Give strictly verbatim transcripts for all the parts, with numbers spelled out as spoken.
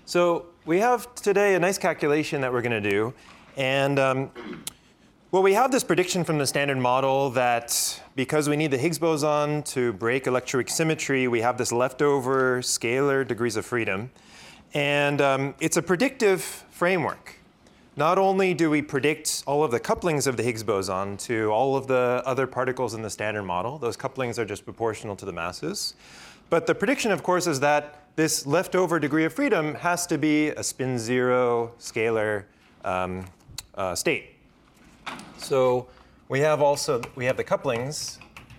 So we have today a nice calculation that we're going to do. And um, well, we have this prediction from the standard model that because we need the Higgs boson to break electroweak symmetry, we have this leftover scalar degrees of freedom. And um, it's a predictive framework. Not only do we predict all of the couplings of the Higgs boson to all of the other particles in the standard model, those couplings are just proportional to the masses, but the prediction, of course, is that this leftover degree of freedom has to be a spin zero scalar um, uh, state. So we have also, we have the couplings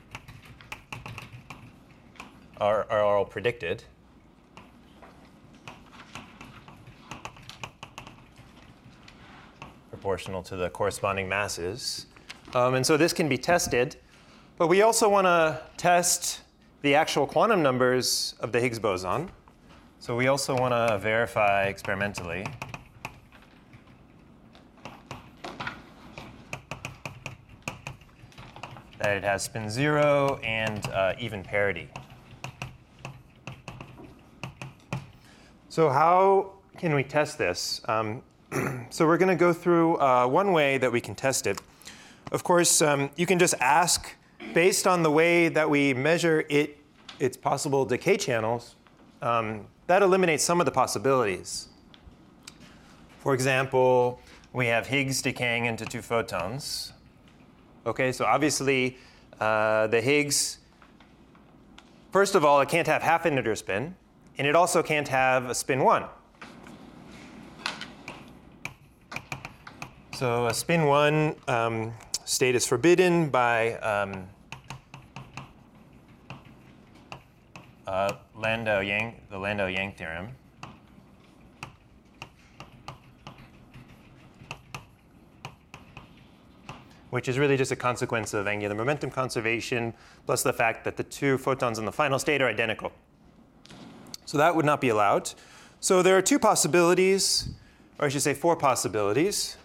are, are all predicted. Proportional to the corresponding masses. Um, and so this can be tested. But we also want to test the actual quantum numbers of the Higgs boson. So we also want to verify experimentally that it has spin zero and uh, even parity. So how can we test this? Um, so we're going to go through uh, one way that we can test it. Of course, um, you can just ask, based on the way that we measure it, its possible decay channels, um, that eliminates some of the possibilities. For example, we have Higgs decaying into two photons. Okay, so obviously, uh, the Higgs, first of all, it can't have half integer spin, and it also can't have a spin one. So a spin one um, state is forbidden by um, uh, Landau-Yang, the Landau-Yang theorem. Which is really just a consequence of angular momentum conservation, plus the fact that the two photons in the final state are identical. So that would not be allowed. So there are two possibilities, or I should say four possibilities.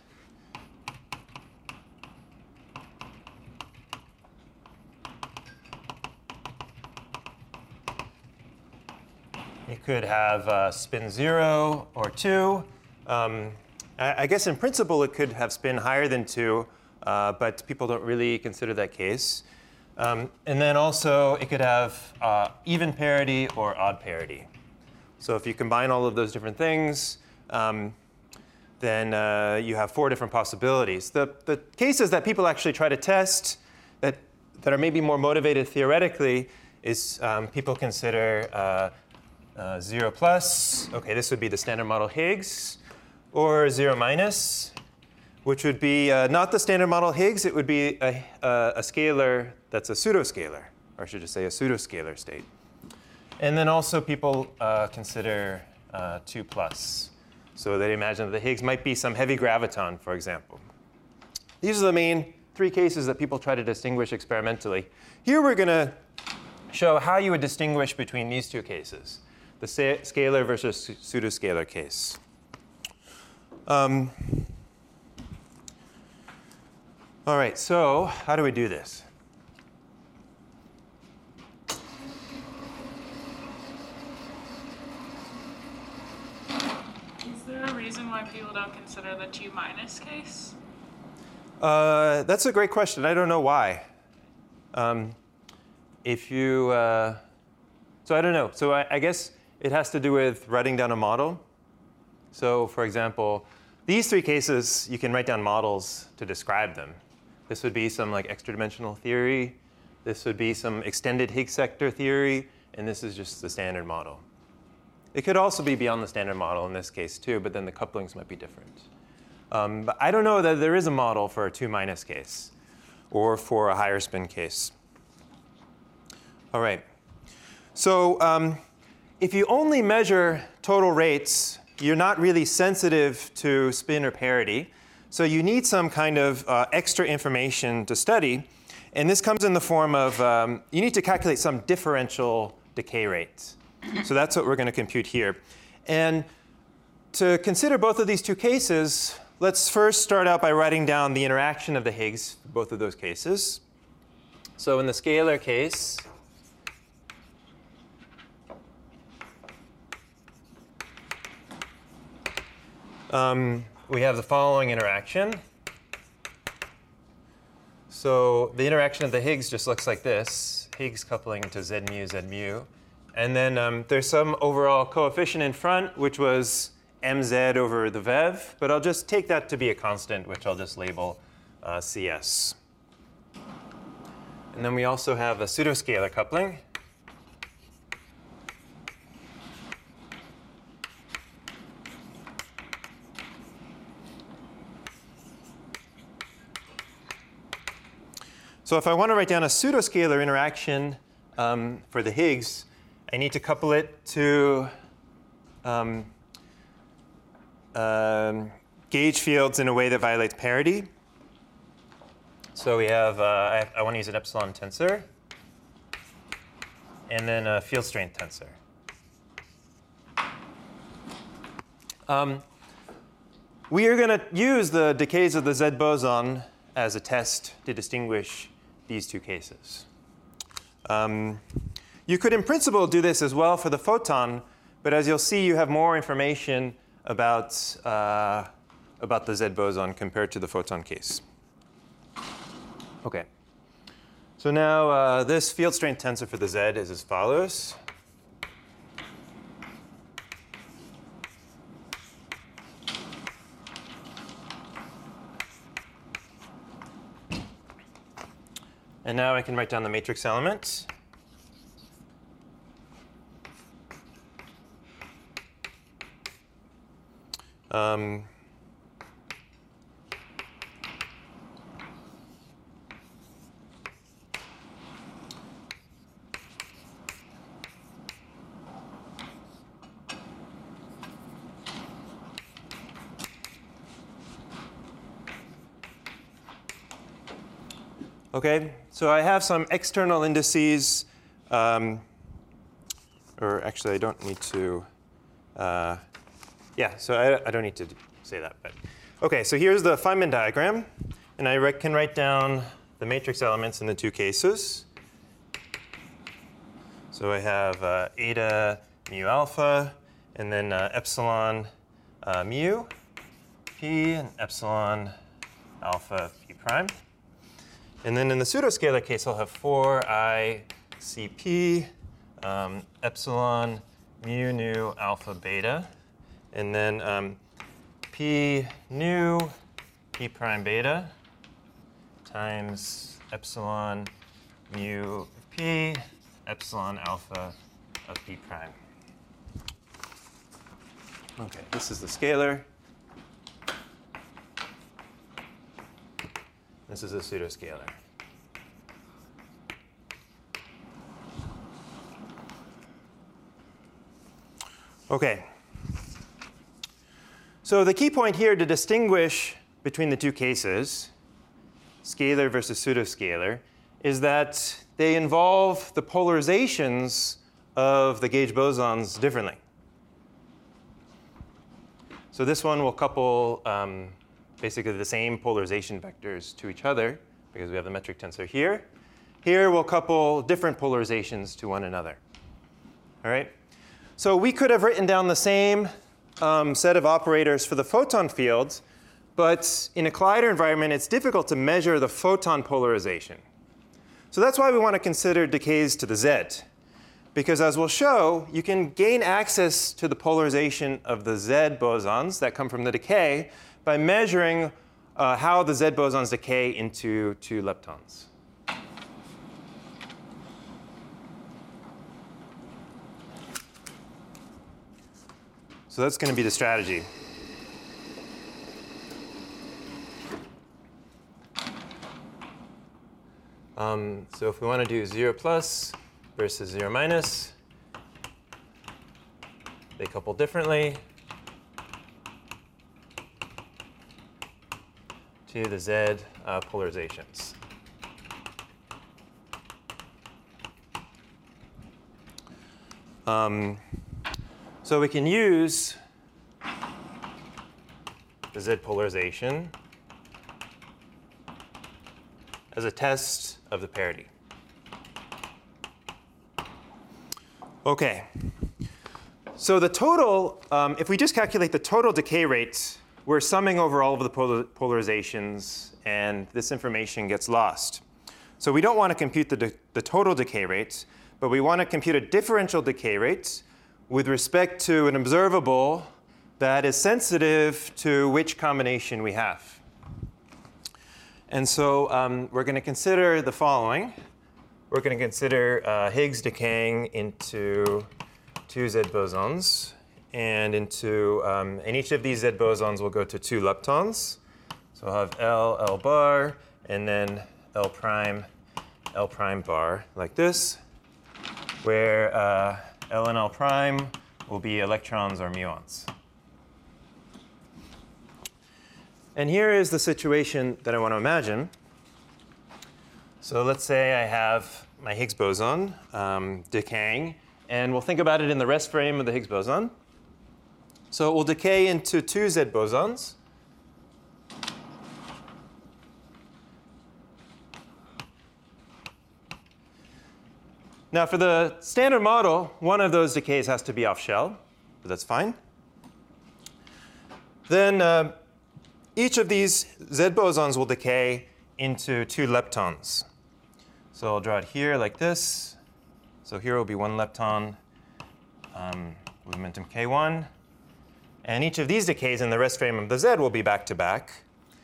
It could have uh, spin zero or two. Um, I, I guess in principle it could have spin higher than two, uh, but people don't really consider that case. Um, and then also it could have uh, even parity or odd parity. So if you combine all of those different things, um, then uh, you have four different possibilities. The, the cases that people actually try to test that, that are maybe more motivated theoretically is um, people consider uh, Uh, zero plus, OK, this would be the standard model Higgs, or zero minus, which would be uh, not the standard model Higgs. It would be a, a, a scalar that's a pseudoscalar, or I should just say a pseudoscalar state. And then also people uh, consider uh, two plus. So they imagine that the Higgs might be some heavy graviton, for example. These are the main three cases that people try to distinguish experimentally. Here we're going to show how you would distinguish between these two cases, the scalar versus pseudoscalar case. Um, all right, so how do we do this? Is there a reason why people don't consider the two minus case? Uh, that's a great question. I don't know why. Um, if you, uh, so I don't know. So I, I guess it has to do with writing down a model. So for example, these three cases, you can write down models to describe them. This would be some like extra dimensional theory. This would be some extended Higgs sector theory. And this is just the standard model. It could also be beyond the standard model in this case too, but then the couplings might be different. Um, but I don't know that there is a model for a two minus case or for a higher spin case. All right. So um, if you only measure total rates, you're not really sensitive to spin or parity. So you need some kind of uh, extra information to study. And this comes in the form of um, you need to calculate some differential decay rates. So that's what we're going to compute here. And to consider both of these two cases, let's first start out by writing down the interaction of the Higgs for both of those cases. So in the scalar case, um, we have the following interaction. So the interaction of the Higgs just looks like this. Higgs coupling to Z mu, Z mu. And then um, there's some overall coefficient in front, which was mz over the V E V. But I'll just take that to be a constant, which I'll just label uh, C S. And then we also have a pseudoscalar coupling. So if I want to write down a pseudoscalar interaction um, for the Higgs, I need to couple it to um, um, gauge fields in a way that violates parity. So we have, uh, I, I want to use an epsilon tensor, and then a field strength tensor. Um, we are going to use the decays of the Z boson as a test to distinguish these two cases. Um, you could, in principle, do this as well for the photon, but as you'll see, you have more information about, uh, about the Z boson compared to the photon case. OK. So now uh, this field strength tensor for the Z is as follows. And now I can write down the matrix element. Um, OK, so I have some external indices. Um, or actually, I don't need to. Uh, yeah, so I, I don't need to say that. But OK, so here's the Feynman diagram. And I can write down the matrix elements in the two cases. So I have uh, eta mu alpha, and then uh, epsilon uh, mu p, and epsilon alpha p prime. And then in the pseudoscalar case, I'll have four I C P, um, epsilon mu nu alpha beta, and then um, p nu p prime beta times epsilon mu p epsilon alpha of p prime. OK, this is the scalar. This is a pseudoscalar. OK. So the key point here to distinguish between the two cases, scalar versus pseudoscalar, is that they involve the polarizations of the gauge bosons differently. So this one will couple um, basically the same polarization vectors to each other, because we have the metric tensor here. Here we'll couple different polarizations to one another. All right? So we could have written down the same um, set of operators for the photon fields, but in a collider environment, it's difficult to measure the photon polarization. So that's why we want to consider decays to the Z. Because as we'll show, you can gain access to the polarization of the Z bosons that come from the decay by measuring uh, how the Z bosons decay into two leptons. So that's going to be the strategy. Um, so if we want to do zero plus versus zero minus, they couple differently to the Z uh, polarizations. Um, so we can use the Z polarization as a test of the parity. OK. So the total, um, if we just calculate the total decay rates we're summing over all of the polar polarizations, and this information gets lost. So we don't want to compute the, the total decay rate, but we want to compute a differential decay rate with respect to an observable that is sensitive to which combination we have. And so um, we're going to consider the following. We're going to consider uh, Higgs decaying into two Z bosons, and into um, and each of these Z bosons will go to two leptons. So I'll have L, L bar, and then L prime, L prime bar, like this, where uh, L and L prime will be electrons or muons. And here is the situation that I want to imagine. So let's say I have my Higgs boson um, decaying, and we'll think about it in the rest frame of the Higgs boson. So it will decay into two Z bosons. Now, for the standard model, one of those decays has to be off shell, but that's fine. Then uh, each of these Z bosons will decay into two leptons. So I'll draw it here like this. So here will be one lepton um, with momentum K one. And each of these decays in the rest frame of the Z will be back to back.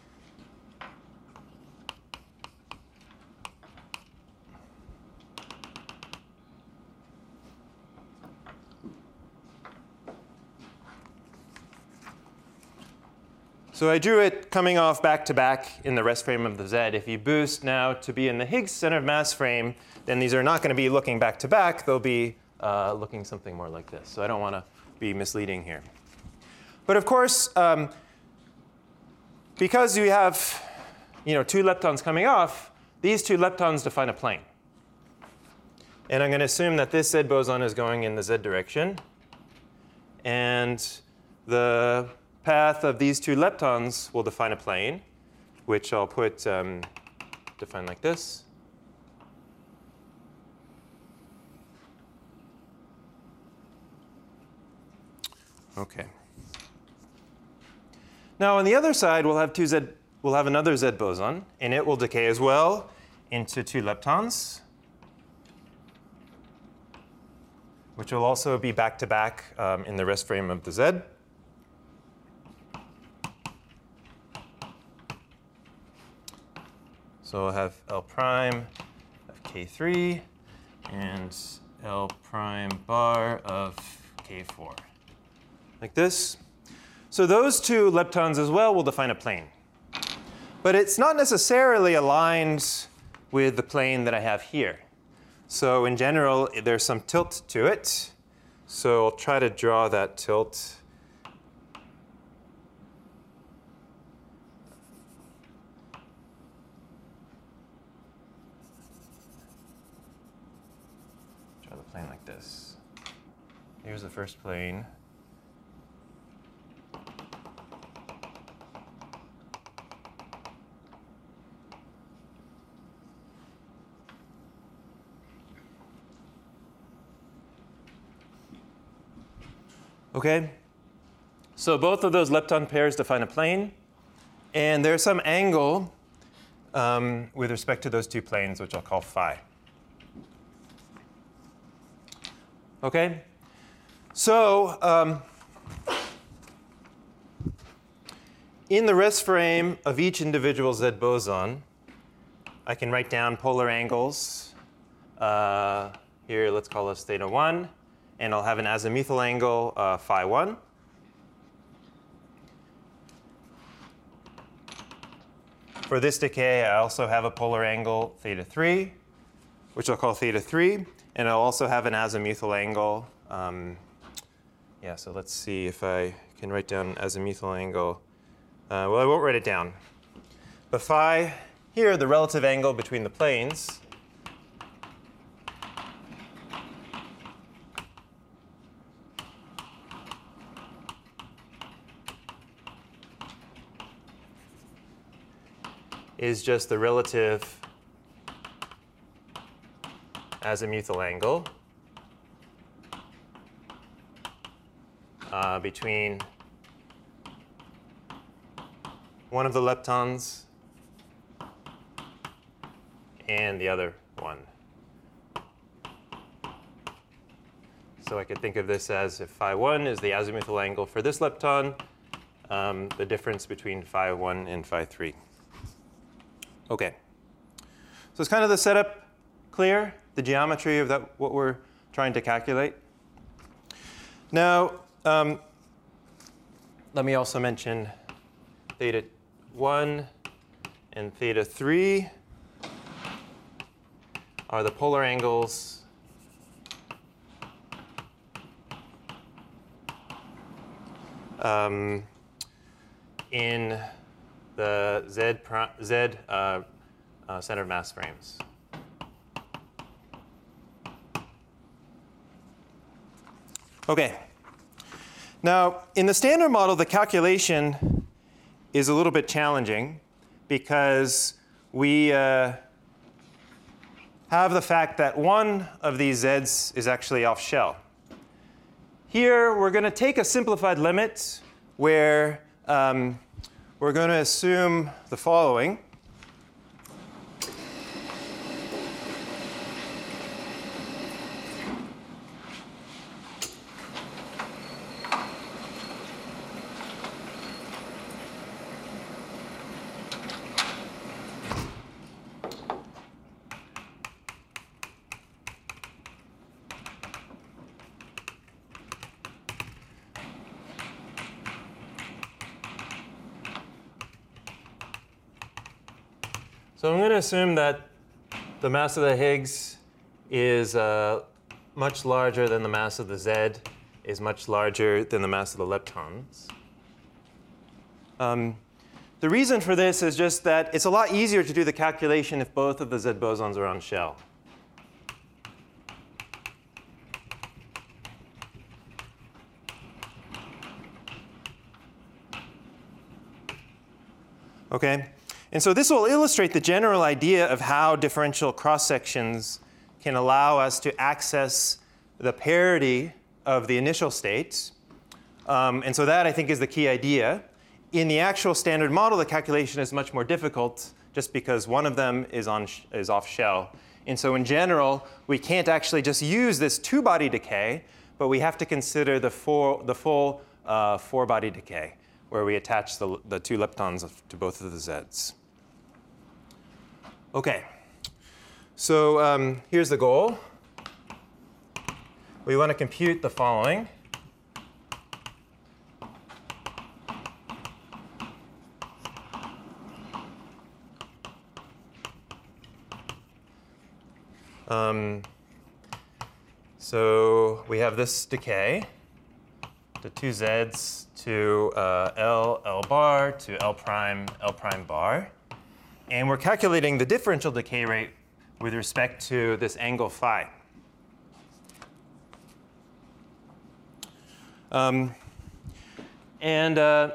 So I drew it coming off back to back in the rest frame of the Z. If you boost now to be in the Higgs center of mass frame, then these are not going to be looking back to back. They'll be uh, looking something more like this. So I don't want to be misleading here. But of course, um, because you have you know, two leptons coming off, these two leptons define a plane. And I'm going to assume that this Z boson is going in the Z direction. And the path of these two leptons will define a plane, which I'll put um, define like this. OK. Now, on the other side, we'll have two Z. We'll have another Z boson, and it will decay as well into two leptons, which will also be back to back um, in the rest frame of the Z. So I'll have L prime of K three and L prime bar of K four, like this. So those two leptons as well will define a plane. But it's not necessarily aligned with the plane that I have here. So in general, there's some tilt to it. So I'll try to draw that tilt. Draw the plane like this. Here's the first plane. OK? So both of those lepton pairs define a plane. And there's some angle um, with respect to those two planes, which I'll call phi. OK? So um, in the rest frame of each individual Z boson, I can write down polar angles. Uh, here, let's call this theta one. And I'll have an azimuthal angle, uh, phi one. For this decay, I also have a polar angle, theta three, which I'll call theta three. And I'll also have an azimuthal angle. Um, yeah, so let's see if I can write down an azimuthal angle. Uh, well, I won't write it down. But phi, here, the relative angle between the planes, is just the relative azimuthal angle uh, between one of the leptons and the other one. So I could think of this as if phi one is the azimuthal angle for this lepton, um, the difference between phi one and phi three. OK. So it's kind of the setup clear, the geometry of that, what we're trying to calculate. Now, um, let me also mention theta one and theta three are the polar angles um, in the Z, Z uh, uh, centered mass frames. OK. Now, in the standard model, the calculation is a little bit challenging because we uh, have the fact that one of these Z's is actually off shell. Here, we're going to take a simplified limit where um, we're going to assume the following. So I'm going to assume that the mass of the Higgs is uh, much larger than the mass of the Z, is much larger than the mass of the leptons. Um, the reason for this is just that it's a lot easier to do the calculation if both of the Z bosons are on shell. OK? And so this will illustrate the general idea of how differential cross-sections can allow us to access the parity of the initial states. Um, and so that, I think, is the key idea. In the actual standard model, the calculation is much more difficult just because one of them is, on sh is off shell. And so in general, we can't actually just use this two-body decay, but we have to consider the, four, the full uh, four-body decay, where we attach the, the two leptons to both of the Z's. OK. So um, here's the goal. We want to compute the following. Um, so we have this decay, the two Z's to uh, L, L bar to L prime, L prime bar. And we're calculating the differential decay rate with respect to this angle phi. Um, and uh,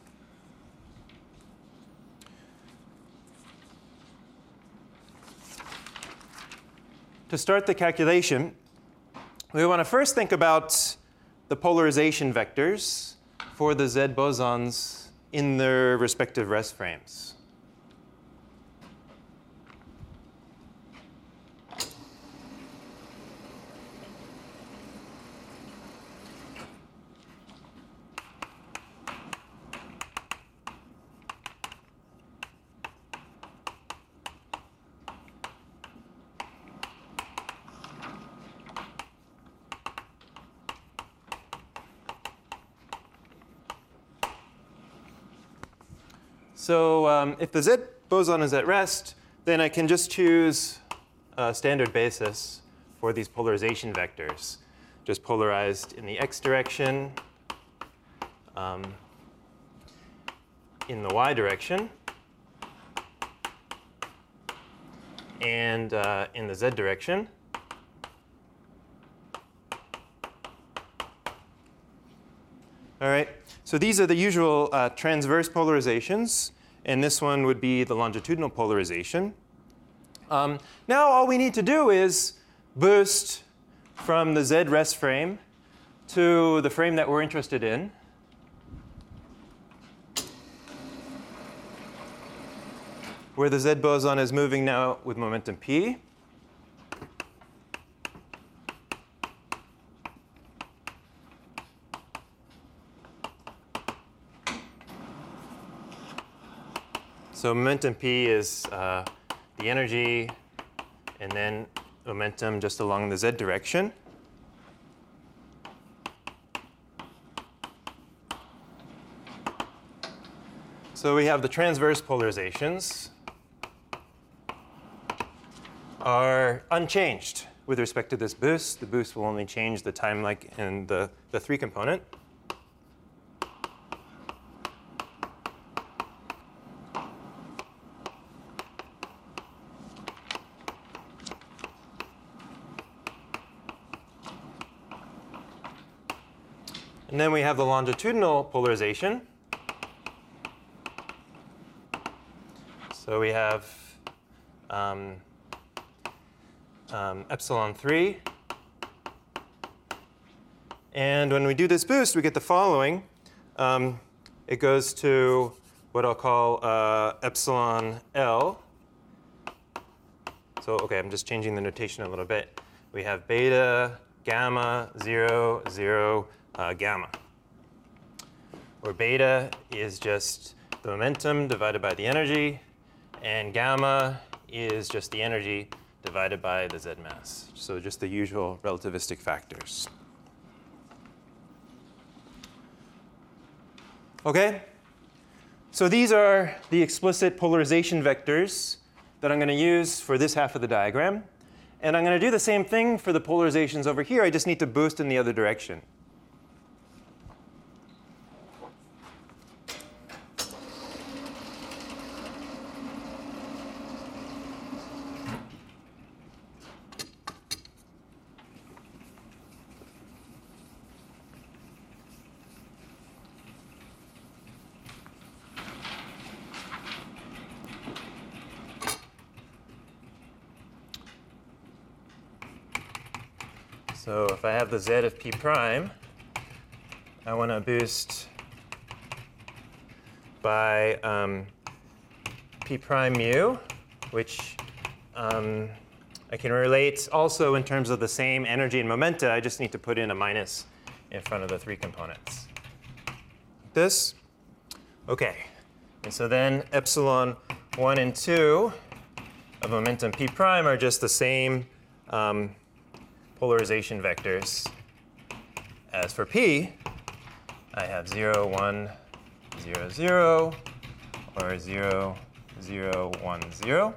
to start the calculation, we want to first think about the polarization vectors for the Z bosons in their respective rest frames. So um, if the Z boson is at rest, then I can just choose a standard basis for these polarization vectors, just polarized in the x direction, um, in the y direction, and uh, in the z direction. All right. So these are the usual uh, transverse polarizations. And this one would be the longitudinal polarization. Um, now all we need to do is boost from the Z rest frame to the frame that we're interested in. where the Z boson is moving now with momentum p. So momentum p is uh, the energy, and then momentum just along the z direction. So we have the transverse polarizations are unchanged with respect to this boost. The boost will only change the time like in the, the three component. And then we have the longitudinal polarization. So we have um, um, epsilon three. And when we do this boost, we get the following. Um, it goes to what I'll call uh, epsilon L. So OK, I'm just changing the notation a little bit. We have beta, gamma, zero, zero, uh, gamma. Where beta is just the momentum divided by the energy, and gamma is just the energy divided by the Z mass. So just the usual relativistic factors. OK? So these are the explicit polarization vectors that I'm going to use for this half of the diagram. And I'm going to do the same thing for the polarizations over here. I just need to boost in the other direction. So if I have the Z of p prime, I want to boost by um, p prime mu, which um, I can relate also in terms of the same energy and momenta. I just need to put in a minus in front of the three components. This. OK. And so then epsilon one and two of momentum p prime are just the same um, polarization vectors as for p. I have zero, one, zero, zero, or zero, zero, one, zero.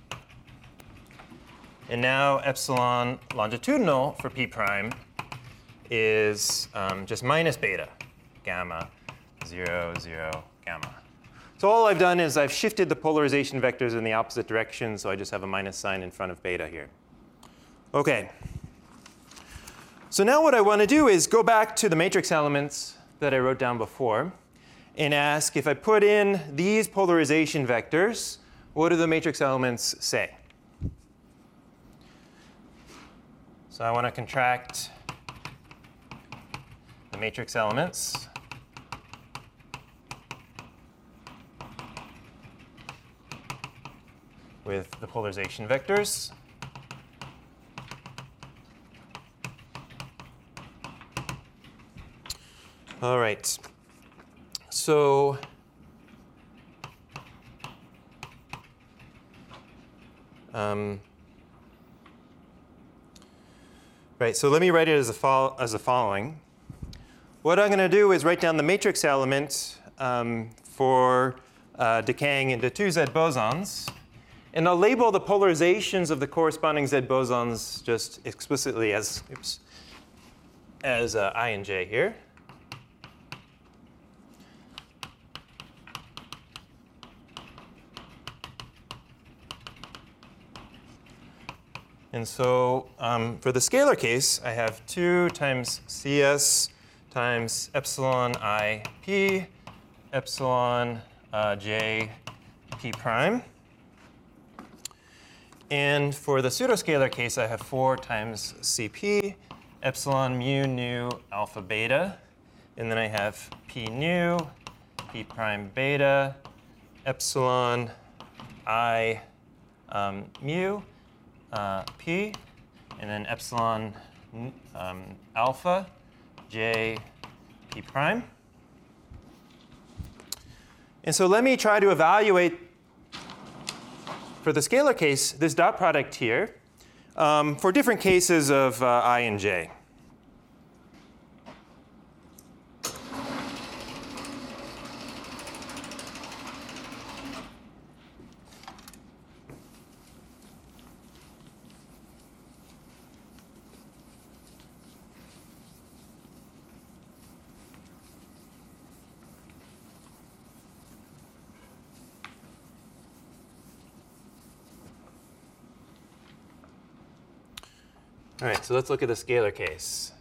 And now epsilon longitudinal for p prime is um, just minus beta, gamma, zero, zero, gamma. So all I've done is I've shifted the polarization vectors in the opposite direction, so I just have a minus sign in front of beta here. OK. So now what I want to do is go back to the matrix elements that I wrote down before and ask, if I put in these polarization vectors, what do the matrix elements say? So I want to contract the matrix elements. With the polarization vectors. All right. So um, right. So let me write it as a fol as the following. What I'm going to do is write down the matrix element um, for uh, decaying into two Z bosons. And I'll label the polarizations of the corresponding Z bosons just explicitly as, oops, as uh, I and J here. And so um, for the scalar case, I have two times Cs times epsilon I p, epsilon uh, j p prime. And for the pseudoscalar case, I have four times Cp, epsilon mu nu alpha beta. And then I have p nu, p prime beta, epsilon I um, mu uh, p, and then epsilon um, alpha j p prime. And so let me try to evaluate, for the scalar case, this dot product here um, for different cases of uh, I and j. All right, so let's look at the scalar case.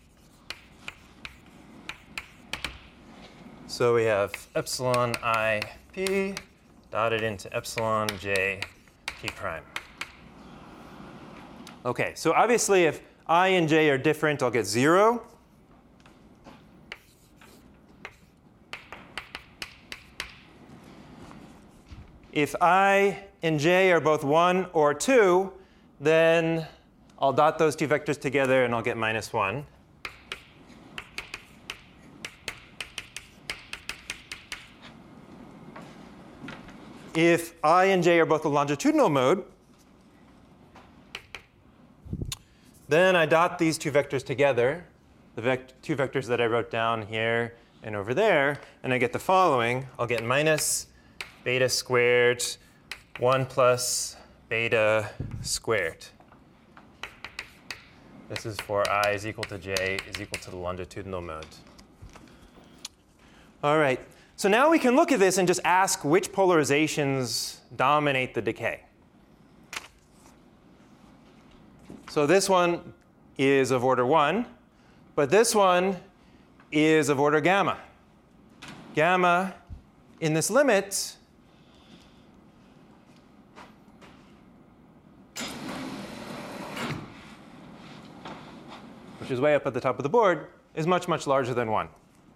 So we have epsilon I p dotted into epsilon j p prime. OK, so obviously if I and j are different, I'll get zero. If I and j are both one or two, then I'll dot those two vectors together, and I'll get minus one. If I and j are both a longitudinal mode, then I dot these two vectors together, the vect two vectors that I wrote down here and over there, and I get the following. I'll get minus beta squared one plus beta squared. This is for I is equal to j is equal to the longitudinal mode. All right. So now we can look at this and just ask which polarizations dominate the decay. So this one is of order one, but this one is of order gamma. Gamma in this limit which is way up at the top of the board, is much, much larger than one.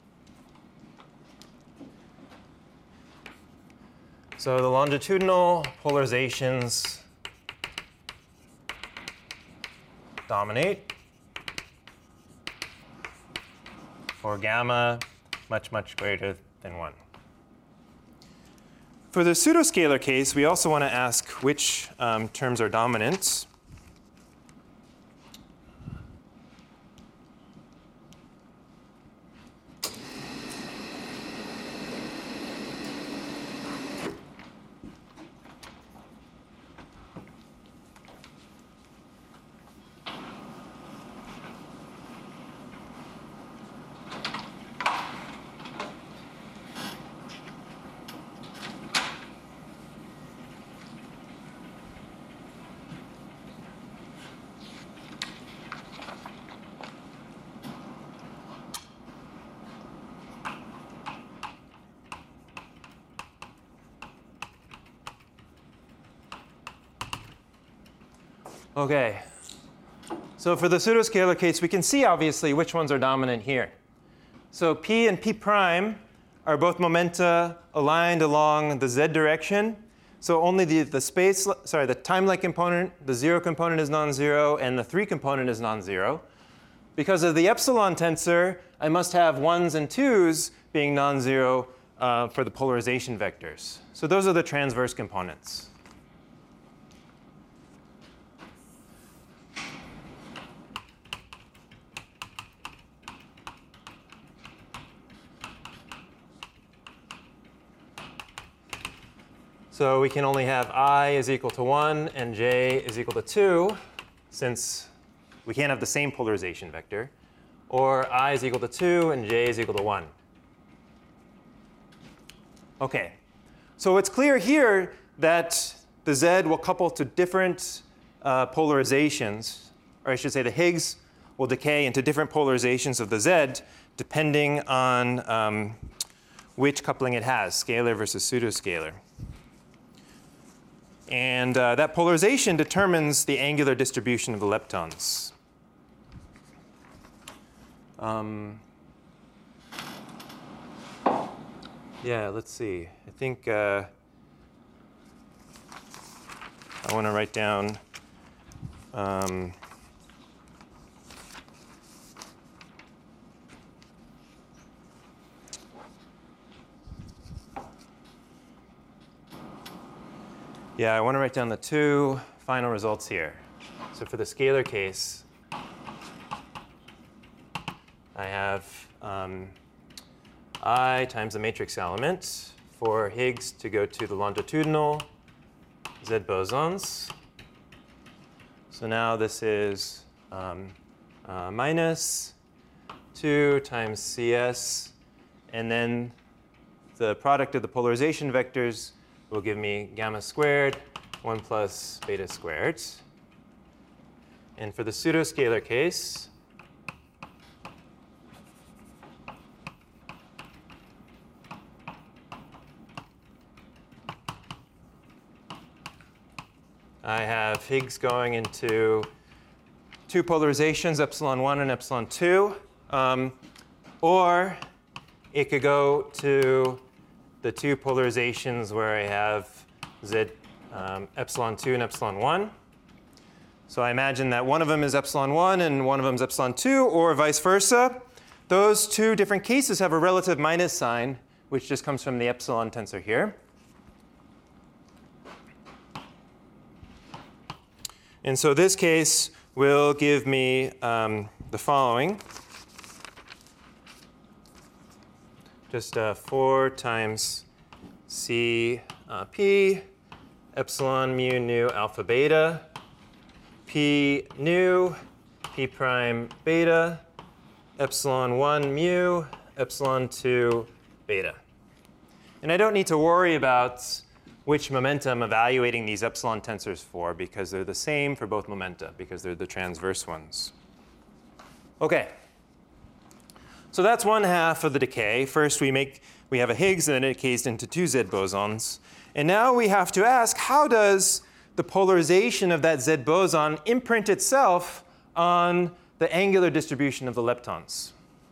So the longitudinal polarizations dominate for gamma much, much greater than one. For the pseudoscalar case, we also want to ask which um, terms are dominant. OK. So for the pseudoscalar case, we can see, obviously, which ones are dominant here. So p and p prime are both momenta aligned along the z direction. So only the, the space, sorry, the time-like component, the zero component is non-zero, and the three component is non-zero. Because of the epsilon tensor, I must have ones and twos being non-zero uh, for the polarization vectors. So those are the transverse components. So we can only have I is equal to one and j is equal to two, since we can't have the same polarization vector. Or I is equal to two and j is equal to one. OK. So it's clear here that the z will couple to different uh, polarizations. Or I should say the Higgs will decay into different polarizations of the z, depending on um, which coupling it has, scalar versus pseudoscalar. And uh, that polarization determines the angular distribution of the leptons. Um, yeah, let's see. I think uh, I want to write down um, yeah, I want to write down the two final results here. So for the scalar case, I have um, I times the matrix element for Higgs to go to the longitudinal Z bosons. So now this is um, uh, minus two times C S, and then the product of the polarization vectors will give me gamma squared, one plus beta squared. And for the pseudoscalar case, I have Higgs going into two polarizations, epsilon one and epsilon two. Um, or it could go to the two polarizations where I have Z um, epsilon two and epsilon one. So I imagine that one of them is epsilon one and one of them is epsilon two, or vice versa. Those two different cases have a relative minus sign, which just comes from the epsilon tensor here. And so this case will give me um, the following. Just uh, four times C uh, P, epsilon mu nu alpha beta, P nu, P prime beta, epsilon one mu, epsilon two beta. And I don't need to worry about which momenta I'm evaluating these epsilon tensors for, because they're the same for both momenta, because they're the transverse ones. OK. So that's one half of the decay. First, we make we have a Higgs and it decays into two Z bosons. And now we have to ask, how does the polarization of that Z boson imprint itself on the angular distribution of the leptons?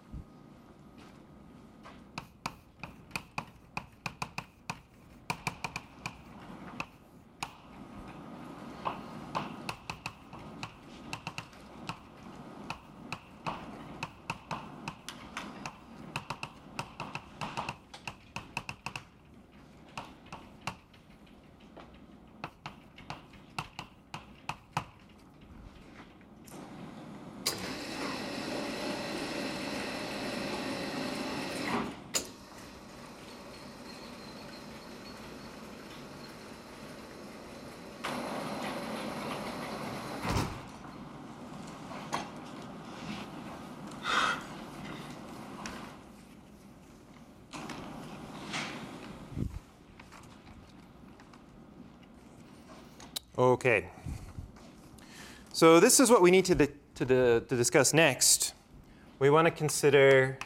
OK. So this is what we need to, to, to discuss next. We want to consider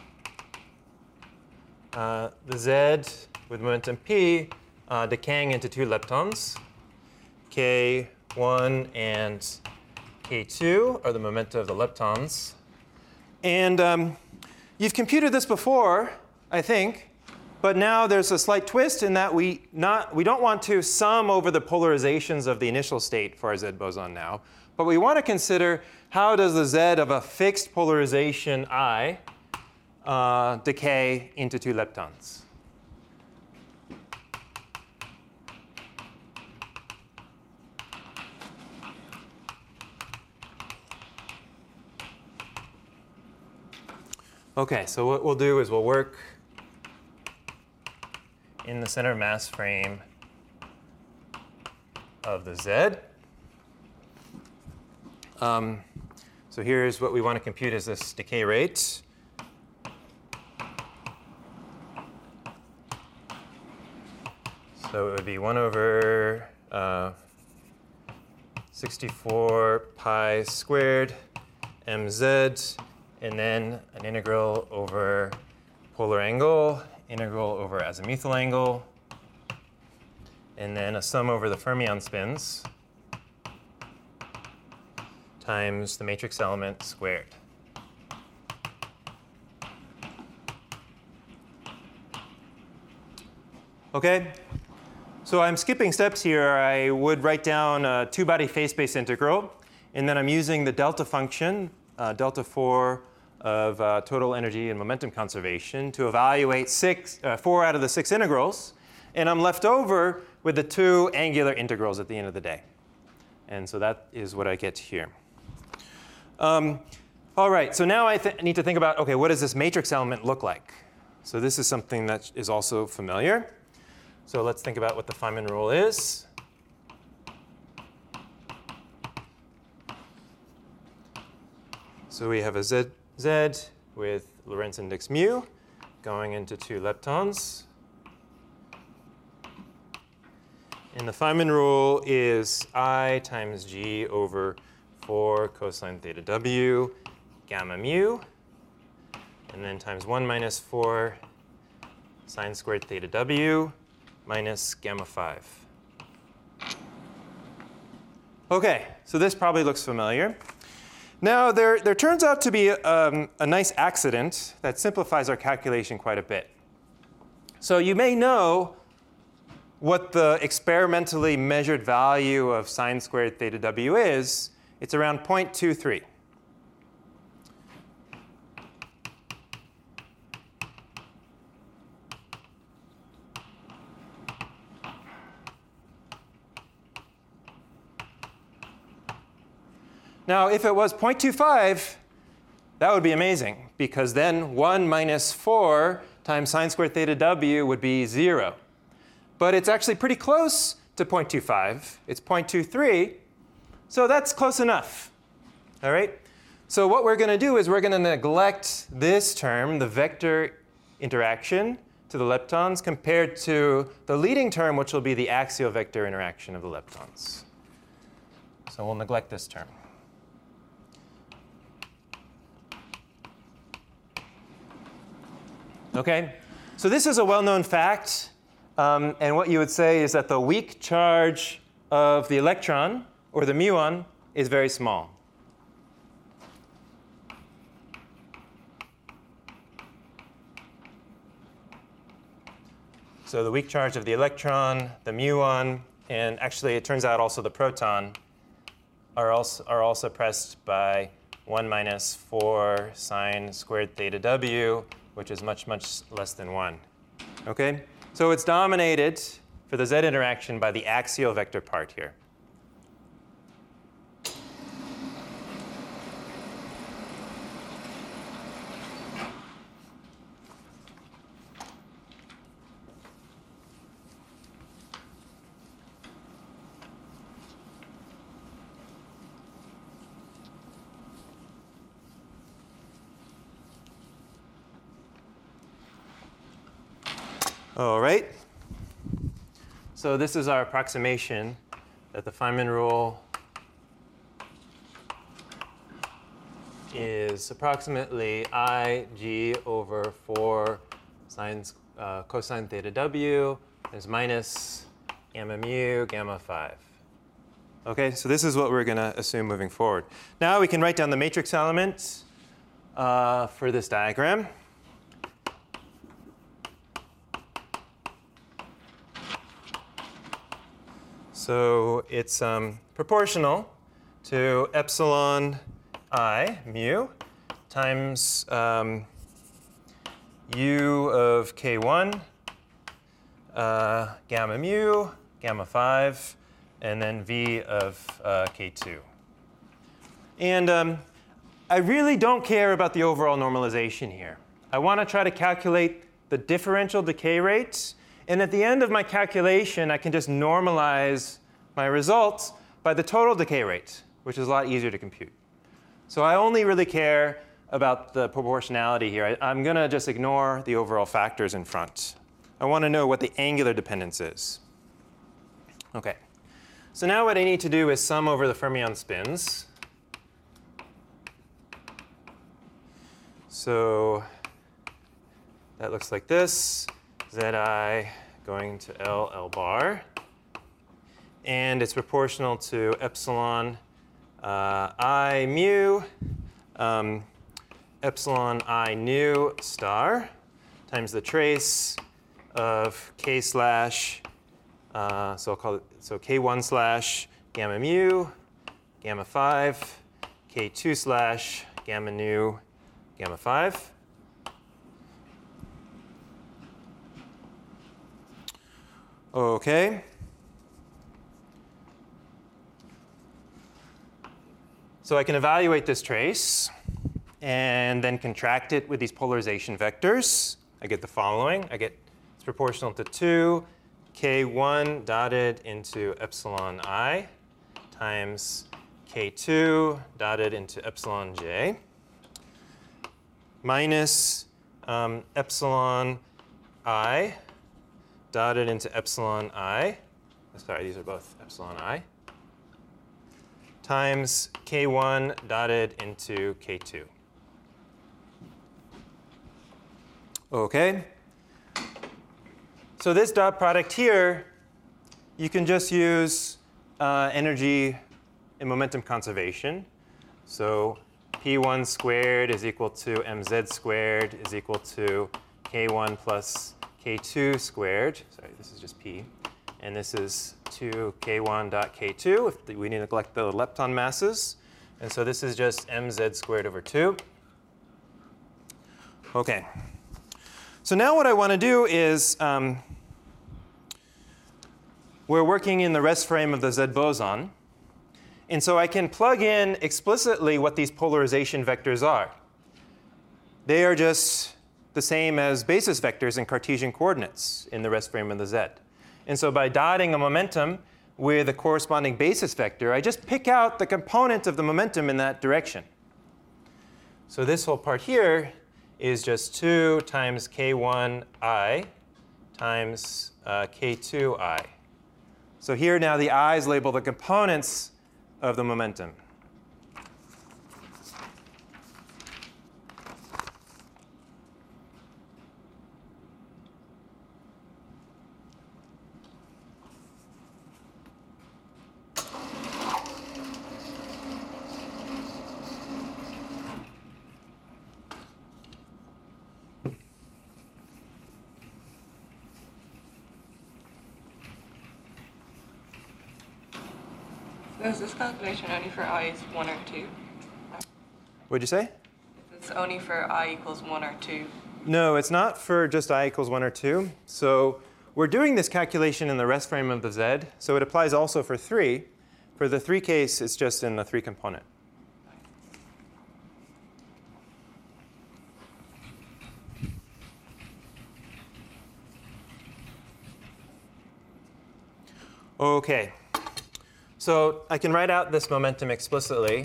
uh, the Z with momentum P uh, decaying into two leptons. K one and K two are the momenta of the leptons. And um, you've computed this before, I think. But now there's a slight twist in that we, not, we don't want to sum over the polarizations of the initial state for our Z boson now. But we want to consider how does the Z of a fixed polarization I uh, decay into two leptons. OK, so what we'll do is we'll work in the center mass frame of the Z. Um, so here's what we want to compute as this decay rate. So it would be one over uh, sixty-four pi squared mz, and then an integral over polar angle, integral over azimuthal angle, and then a sum over the fermion spins times the matrix element squared. OK? So I'm skipping steps here. I would write down a two-body phase-space integral, and then I'm using the delta function, uh, delta four of uh, total energy and momentum conservation, to evaluate six, uh, four out of the six integrals. And I'm left over with the two angular integrals at the end of the day. And so that is what I get here. Um, all right, so now I th- need to think about, OK, what does this matrix element look like? So this is something that is also familiar. So let's think about what the Feynman rule is. So we have a z, z with Lorentz index mu going into two leptons. And the Feynman rule is I times g over four cosine theta w gamma mu, and then times one minus four sine squared theta w minus gamma five. OK, so this probably looks familiar. Now, there, there turns out to be um, a nice accident that simplifies our calculation quite a bit. So you may know what the experimentally measured value of sine squared theta w is. It's around zero point two three. Now, if it was zero point two five, that would be amazing, because then one minus four times sine squared theta w would be zero. But it's actually pretty close to zero point two five. It's zero point two three. So that's close enough. All right? So what we're going to do is we're going to neglect this term, the vector interaction to the leptons, compared to the leading term, which will be the axial vector interaction of the leptons. So we'll neglect this term. OK? So this is a well-known fact. Um, and what you would say is that the weak charge of the electron, or the muon, is very small. So the weak charge of the electron, the muon, and actually it turns out also the proton are also, are all suppressed by one minus four sine squared theta w, which is much, much less than one. OK? So it's dominated for the z interaction by the axial vector part here. All right. So this is our approximation that the Feynman rule is approximately I g over four sine, uh, cosine theta w is minus gamma mu gamma five. OK, so this is what we're going to assume moving forward. Now we can write down the matrix element uh, for this diagram. So it's um, proportional to epsilon I, mu, times um, u of k one, uh, gamma mu, gamma five, and then v of uh, k two. And um, I really don't care about the overall normalization here. I want to try to calculate the differential decay rate. And at the end of my calculation, I can just normalize my results by the total decay rate, which is a lot easier to compute. So I only really care about the proportionality here. I, I'm going to just ignore the overall factors in front. I want to know what the angular dependence is. OK. So now what I need to do is sum over the fermion spins. So that looks like this. Zi going to L, L bar. And it's proportional to epsilon uh, I mu, um, epsilon I nu star times the trace of k slash Uh, so I'll call it, so K one slash gamma mu, gamma five, K two slash gamma nu, gamma five. Okay. So I can evaluate this trace and then contract it with these polarization vectors. I get the following. I get it's proportional to two K one dotted into epsilon I times K two dotted into epsilon j minus um, epsilon I dotted into epsilon I. Sorry, these are both epsilon I. Times K one dotted into K two. Okay. So this dot product here, you can just use uh, energy and momentum conservation. So P one squared is equal to mz squared is equal to K one plus K two squared. Sorry, this is just P. And this is two K one dot K two if we neglect the lepton masses. And so this is just mz squared over two. OK. So now what I want to do is um, we're working in the rest frame of the Z boson. And so I can plug in explicitly what these polarization vectors are. They are just the same as basis vectors in Cartesian coordinates in the rest frame of the Z. And so by dotting a momentum with a corresponding basis vector, I just pick out the component of the momentum in that direction. So this whole part here is just two times K one I times uh, K two I. So here now the i's label the components of the momentum. Is this calculation only for I is one or two? What'd you say? It's only for I equals one or two. No, it's not for just I equals one or two. So we're doing this calculation in the rest frame of the Z. So it applies also for three. For the three case, it's just in the three component. OK. So I can write out this momentum explicitly.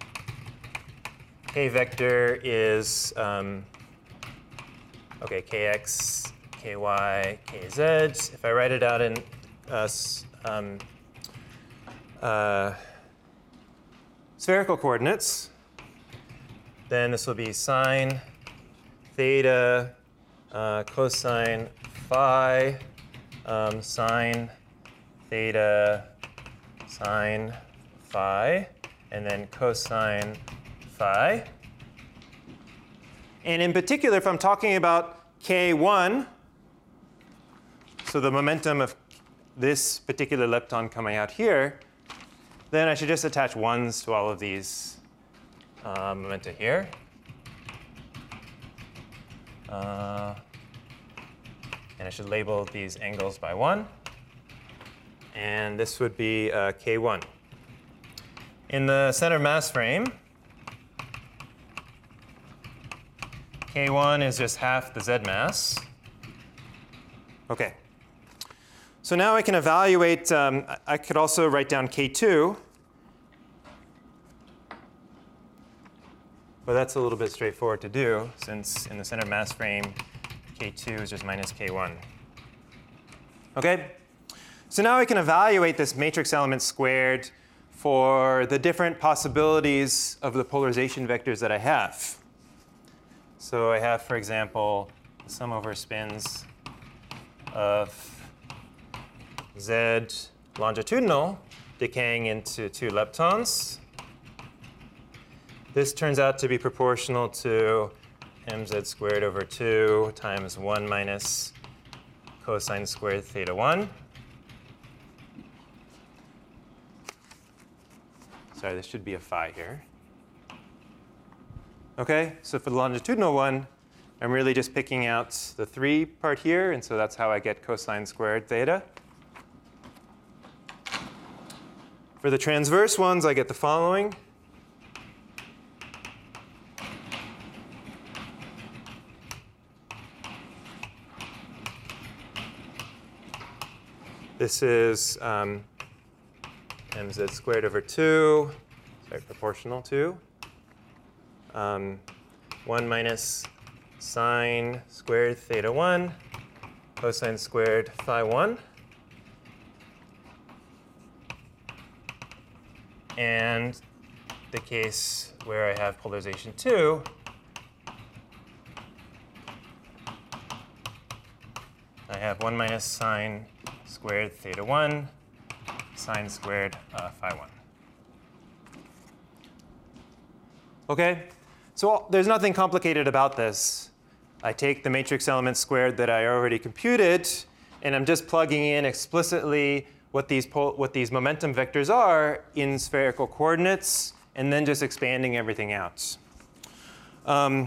K vector is, um, OK, kx, ky, kz. If I write it out in uh, um, uh, spherical coordinates, then this will be sine theta, uh, cosine phi, um, sine theta, sine phi, and then cosine phi. And in particular, if I'm talking about K one, so the momentum of this particular lepton coming out here, then I should just attach ones to all of these uh, momenta here. Uh, and I should label these angles by one. And this would be uh, K one. In the center mass frame, K one is just half the Z mass. OK. So now I can evaluate. Um, I could also write down K two. But that's a little bit straightforward to do, since in the center mass frame, K two is just minus K one. OK? So now I can evaluate this matrix element squared for the different possibilities of the polarization vectors that I have. So I have, for example, the sum over spins of Z longitudinal decaying into two leptons. This turns out to be proportional to mz squared over two times one minus cosine squared theta one. sorry, this should be a phi here. OK, so for the longitudinal one, I'm really just picking out the three part here. And so that's how I get cosine squared theta. For the transverse ones, I get the following. This is um, mz squared over two, sorry, proportional to um, one minus sine squared theta one cosine squared phi one. And the case where I have polarization two, I have one minus sine squared theta one sine squared uh, phi one. OK, so there's nothing complicated about this. I take the matrix element squared that I already computed, and I'm just plugging in explicitly what these, what these momentum vectors are in spherical coordinates, and then just expanding everything out. Um,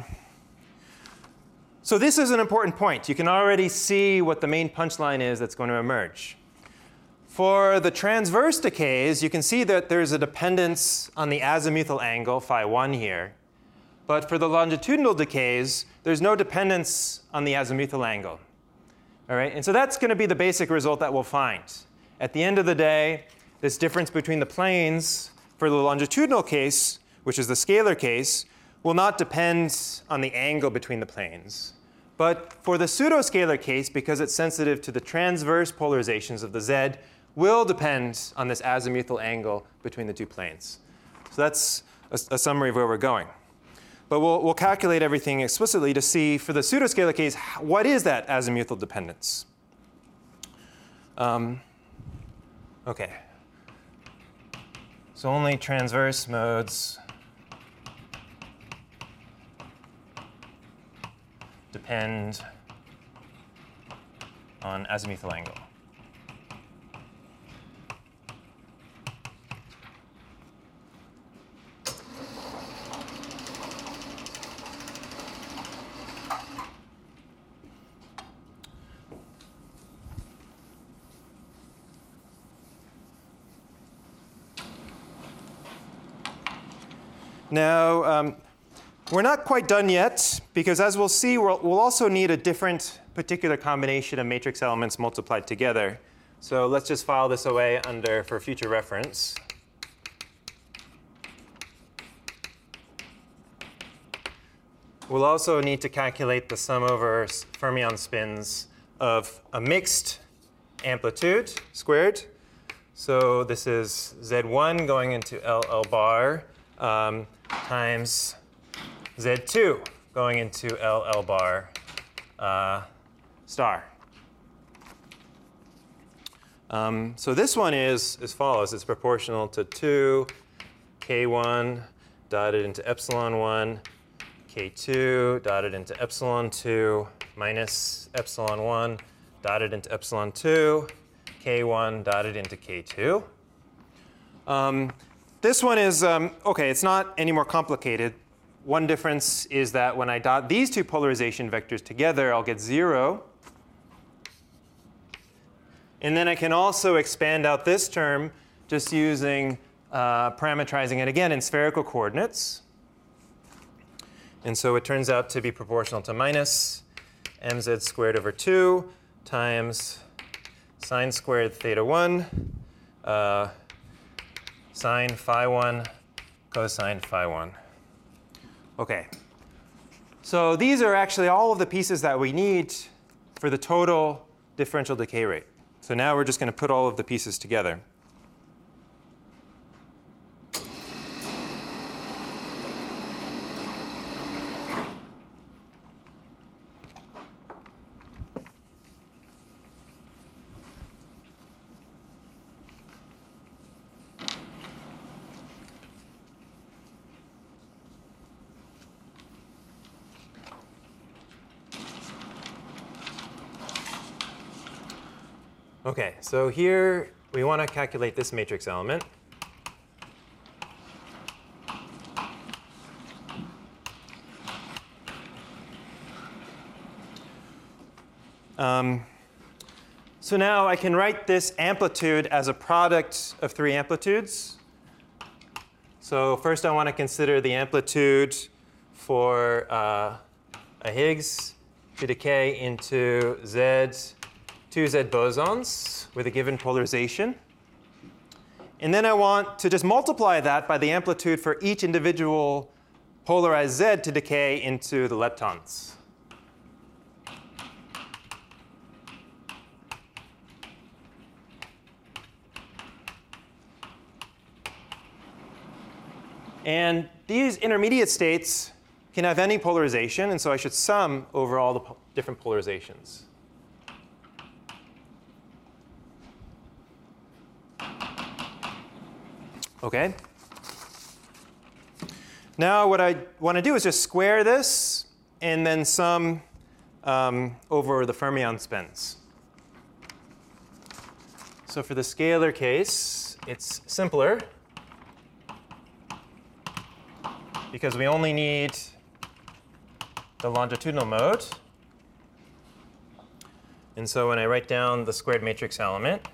so this is an important point. You can already see what the main punchline is that's going to emerge. For the transverse decays, you can see that there's a dependence on the azimuthal angle, phi one here. But for the longitudinal decays, there's no dependence on the azimuthal angle. All right? And so that's going to be the basic result that we'll find. At the end of the day, this difference between the planes for the longitudinal case, which is the scalar case, will not depend on the angle between the planes. But for the pseudoscalar case, because it's sensitive to the transverse polarizations of the z, will depend on this azimuthal angle between the two planes. So that's a, a summary of where we're going. But we'll, we'll calculate everything explicitly to see, for the pseudoscalar case, what is that azimuthal dependence? Um, OK. So only transverse modes depend on azimuthal angle. Now, um, we're not quite done yet, because as we'll see, we'll, we'll also need a different particular combination of matrix elements multiplied together. So let's just file this away under for future reference. We'll also need to calculate the sum over fermion spins of a mixed amplitude squared. So this is Z one going into L L bar um, times Z two going into L L bar uh, star. Um, so this one is as follows. It's proportional to two K one dotted into epsilon one, K two dotted into epsilon two, minus epsilon one dotted into epsilon two, K one dotted into K two. Um, this one is, um, OK, it's not any more complicated. One difference is that when I dot these two polarization vectors together, I'll get zero. And then I can also expand out this term just using uh, parametrizing it again in spherical coordinates. And so it turns out to be proportional to minus mz squared over two times sine squared theta one, uh, sine phi one, cosine phi one. OK. So these are actually all of the pieces that we need for the total differential decay rate. So now we're just going to put all of the pieces together. OK, so here we want to calculate this matrix element. Um, so now I can write this amplitude as a product of three amplitudes. So first I want to consider the amplitude for uh, a Higgs to decay into Z, two Z bosons with a given polarization. And then I want to just multiply that by the amplitude for each individual polarized Z to decay into the leptons. And these intermediate states can have any polarization, and so I should sum over all the po- different polarizations. Okay. Now what I want to do is just square this and then sum um, over the fermion spins. So for the scalar case, it's simpler because we only need the longitudinal mode. And so when I write down the squared matrix element,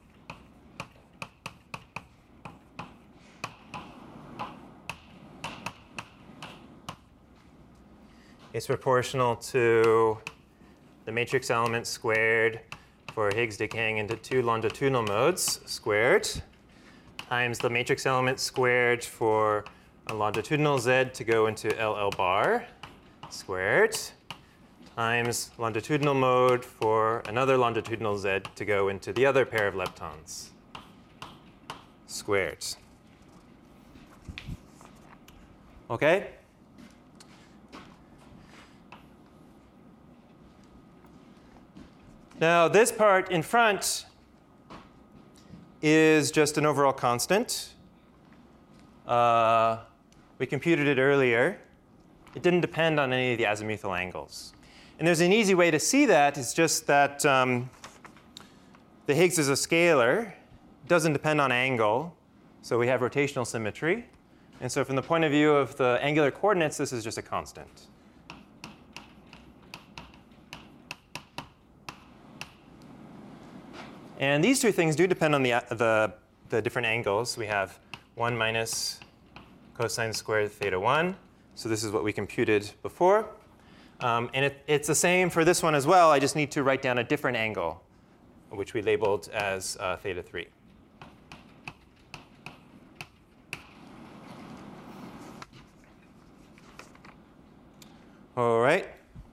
it's proportional to the matrix element squared for Higgs decaying into two longitudinal modes squared times the matrix element squared for a longitudinal Z to go into L L bar squared times longitudinal mode for another longitudinal Z to go into the other pair of leptons squared. Okay? Now this part in front is just an overall constant. Uh, we computed it earlier. It didn't depend on any of the azimuthal angles. And there's an easy way to see that. It's just that um, the Higgs is a scalar. It doesn't depend on angle. So we have rotational symmetry. And so from the point of view of the angular coordinates, this is just a constant. And these two things do depend on the, the, the different angles. We have one minus cosine squared theta one. So this is what we computed before. Um, and it, it's the same for this one as well. I just need to write down a different angle, which we labeled as uh, theta three. All right.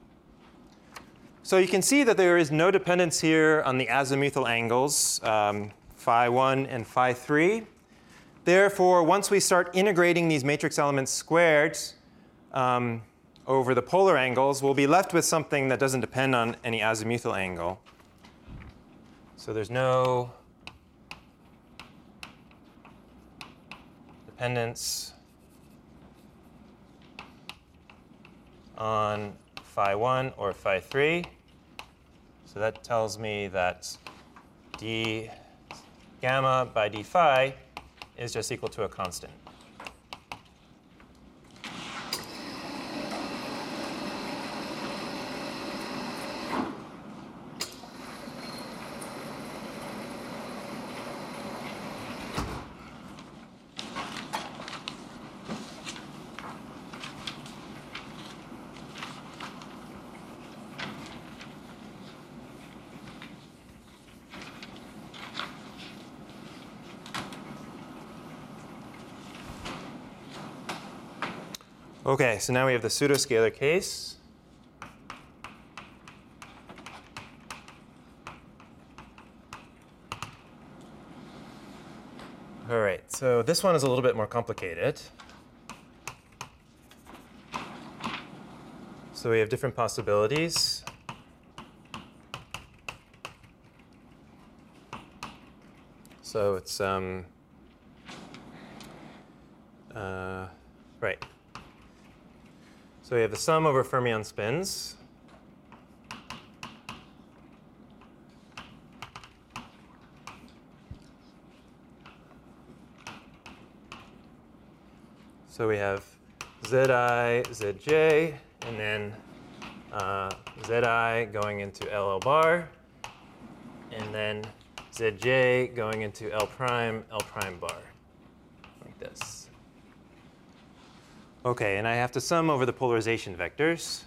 So you can see that there is no dependence here on the azimuthal angles, um, phi one and phi three. Therefore, once we start integrating these matrix elements squared um, over the polar angles, we'll be left with something that doesn't depend on any azimuthal angle. So there's no dependence on phi one or phi three. So that tells me that d gamma by d phi is just equal to a constant. OK, so now we have the pseudoscalar case. All right, so this one is a little bit more complicated. So we have different possibilities. So it's, um, uh, right. So we have the sum over fermion spins. So we have Zi, Zj, and then uh, Zi going into L L bar, and then Zj going into L prime, L prime bar, like this. OK, and I have to sum over the polarization vectors.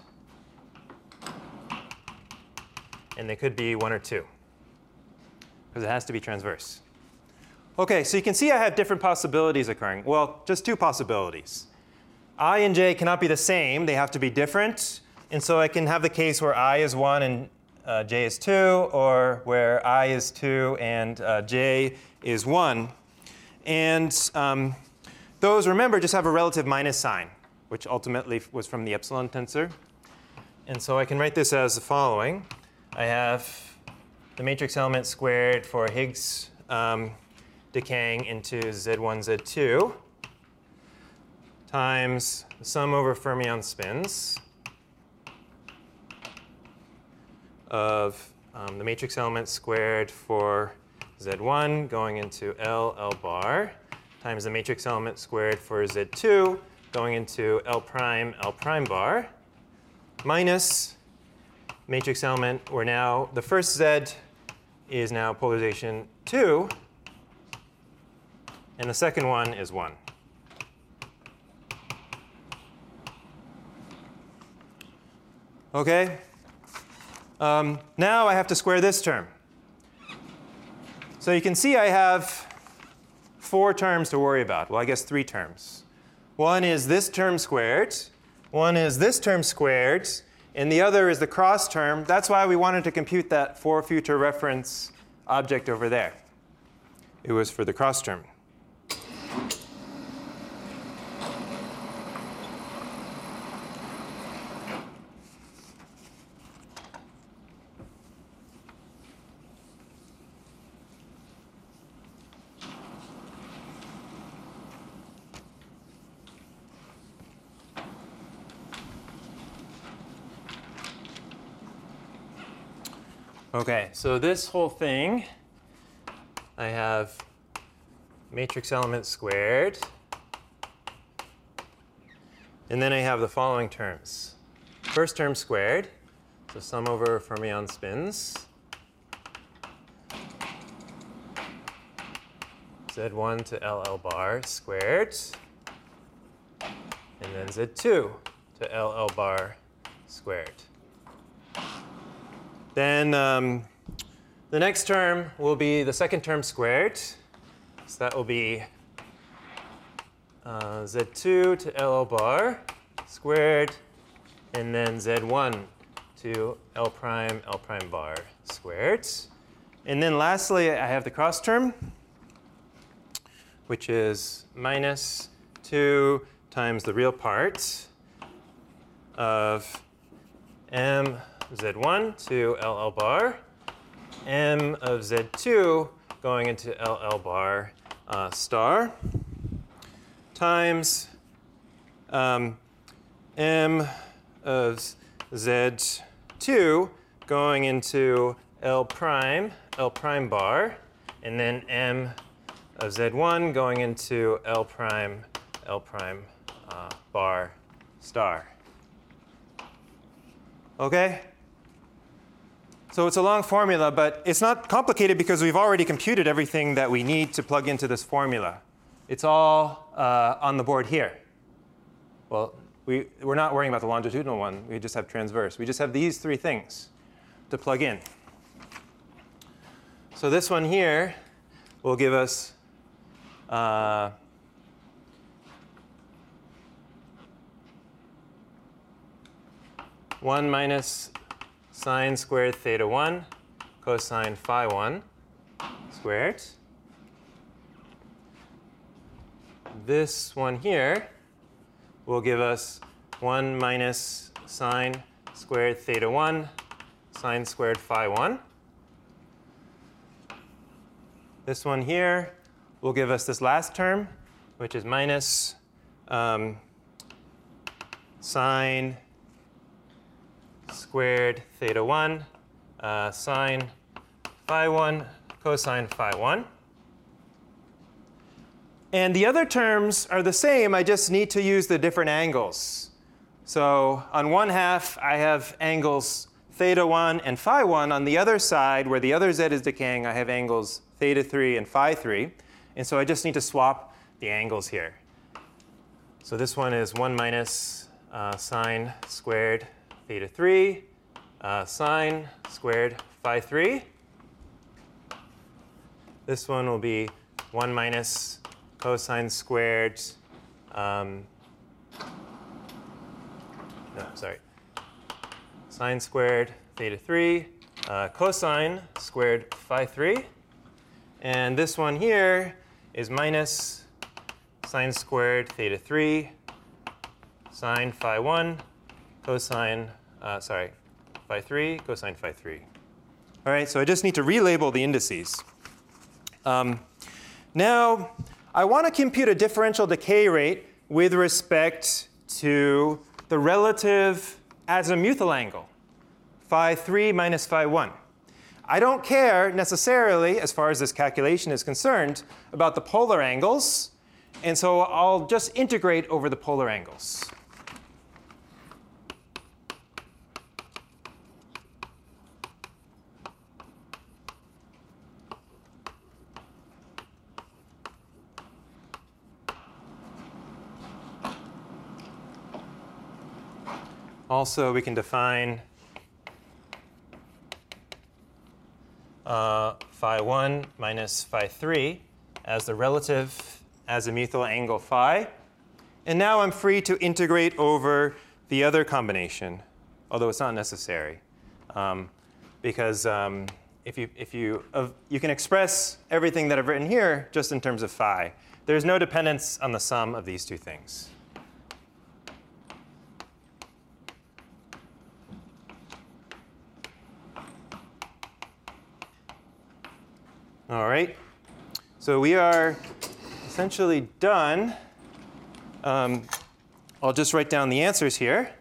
And they could be one or two, because it has to be transverse. OK, so you can see I have different possibilities occurring. Well, just two possibilities. I and j cannot be the same. They have to be different. And so I can have the case where I is one and uh, j is two, or where I is two and uh, j is one. And um, those, remember, just have a relative minus sign, which ultimately was from the epsilon tensor. And so I can write this as the following. I have the matrix element squared for Higgs um, decaying into Z one, Z two times the sum over fermion spins of um, the matrix element squared for Z one going into L, L bar times the matrix element squared for Z two going into L prime, L prime bar minus matrix element where now the first Z is now polarization two, and the second one is one. OK? Um, now I have to square this term. So you can see I have four terms to worry about. Well, I guess three terms. One is this term squared. One is this term squared. And the other is the cross term. That's why we wanted to compute that for future reference object over there. It was for the cross term. OK, so this whole thing, I have matrix element squared. And then I have the following terms. First term squared, so sum over fermion spins. Z one to L L bar squared. And then Z two to L L bar squared. Then um, the next term will be the second term squared. So that will be uh, Z two to L L bar squared, and then Z one to L prime, L prime bar squared. And then lastly, I have the cross term, which is minus two times the real part of m Z one to L L bar, m of Z two going into L L bar uh, star, times um, m of Z two going into L prime, L prime bar, and then m of Z one going into L prime, L prime uh, bar star. OK? So it's a long formula, but it's not complicated because we've already computed everything that we need to plug into this formula. It's all uh, on the board here. Well, we, we're not worrying about the longitudinal one. We just have transverse. We just have these three things to plug in. So this one here will give us uh, one minus sine squared theta one cosine phi one squared. This one here will give us one minus sine squared theta one sine squared phi one. This one here will give us this last term, which is minus um, sine squared theta one uh, sine phi one cosine phi one. And the other terms are the same. I just need to use the different angles. So on one half, I have angles theta one and phi one. On the other side, where the other z is decaying, I have angles theta three and phi three. And so I just need to swap the angles here. So this one is one minus uh, sine squared theta three, uh, sine squared phi three. This one will be one minus cosine squared, um, no, sorry, sine squared theta three, uh, cosine squared phi three. And this one here is minus sine squared theta three, sine phi one, cosine, uh, sorry, phi three, cosine phi three. All right, so I just need to relabel the indices. Um, now, I want to compute a differential decay rate with respect to the relative azimuthal angle, phi three minus phi one. I don't care necessarily, as far as this calculation is concerned, about the polar angles. And so I'll just integrate over the polar angles. Also, we can define uh, phi one minus phi three as the relative azimuthal angle phi. And now I'm free to integrate over the other combination, although it's not necessary. Um, because um, if you, if you, uh, you can express everything that I've written here just in terms of phi. There's no dependence on the sum of these two things. All right, so we are essentially done. Um, I'll just write down the answers here.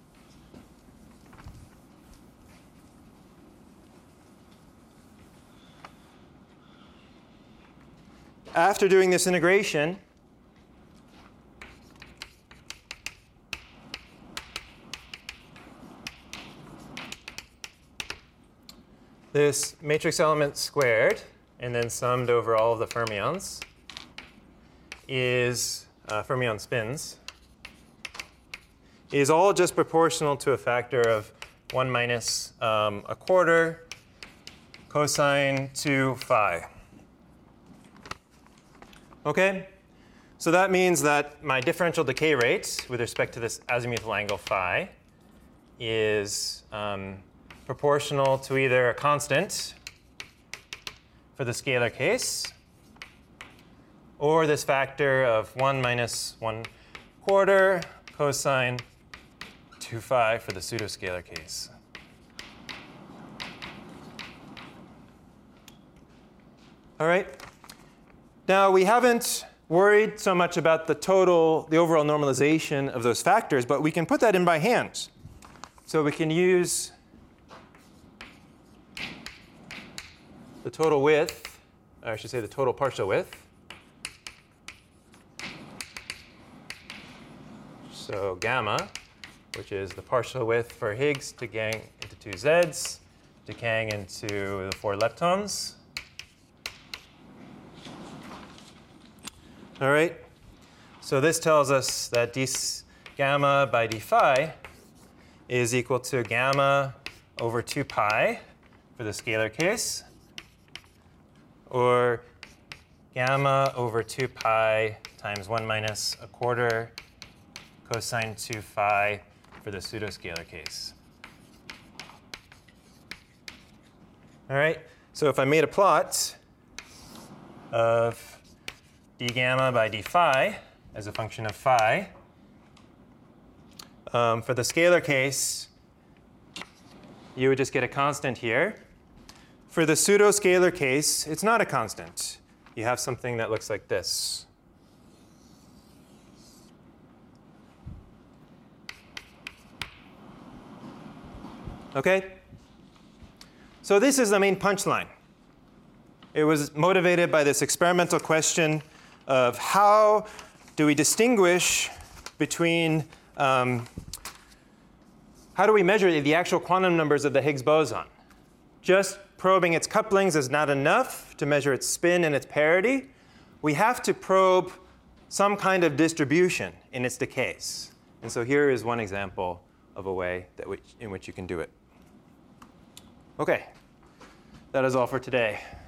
After doing this integration, this matrix element squared, and then summed over all of the fermions, is uh, fermion spins, is all just proportional to a factor of one minus um, a quarter cosine two phi. OK? So that means that my differential decay rate with respect to this azimuthal angle phi is um, proportional to either a constant for the scalar case, or this factor of one minus one quarter cosine two phi for the pseudoscalar case. All right. Now, we haven't worried so much about the total, the overall normalization of those factors, but we can put that in by hand. So we can use the total width, or I should say the total partial width. So gamma, which is the partial width for Higgs decaying into two Zs, decaying into the four leptons. All right. So this tells us that d gamma by d phi is equal to gamma over two pi for the scalar case, or gamma over two pi times one minus a quarter cosine two phi for the pseudoscalar case. All right. So if I made a plot of d gamma by d phi as a function of phi, um, for the scalar case, you would just get a constant here. For the pseudoscalar case, it's not a constant. You have something that looks like this. OK? So this is the main punchline. It was motivated by this experimental question of how do we distinguish between um, how do we measure the actual quantum numbers of the Higgs boson? Just probing its couplings is not enough to measure its spin and its parity. We have to probe some kind of distribution in its decays. And so here is one example of a way that which, in which you can do it. OK, that is all for today.